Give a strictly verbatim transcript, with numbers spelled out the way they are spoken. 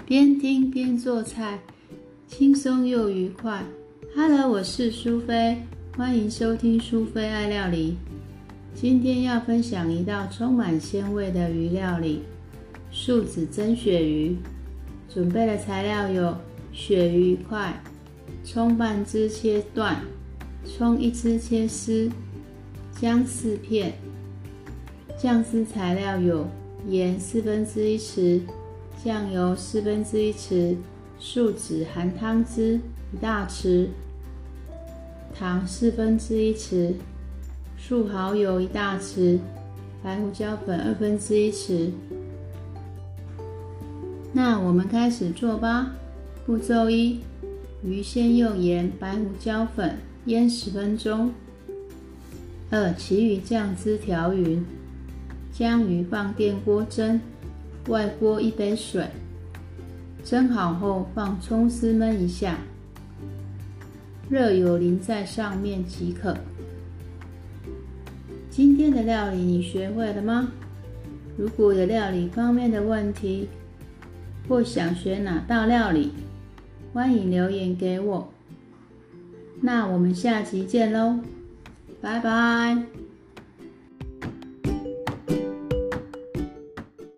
边听边做菜，轻松又愉快。Hello， 我是苏菲，欢迎收听苏菲爱料理。今天要分享一道充满鲜味的鱼料理——素子蒸鳕鱼。准备的材料有鳕鱼一块，葱半只切段，葱一只切丝，姜四片。酱汁材料有盐四分之一匙，酱油四分之一匙，素子含汤汁一大匙，糖四分之一匙，素蚝油一大匙，白胡椒粉二分之一匙。那我们开始做吧。步骤一：鱼先用盐、白胡椒粉腌十分钟。二、其余酱汁调匀，将鱼放电锅蒸，外锅一杯水，蒸好后放葱丝焖一下，热油淋在上面即可。今天的料理你学会了吗？如果有料理方面的问题，或想学哪道料理，欢迎留言给我。那我们下集见喽，拜拜。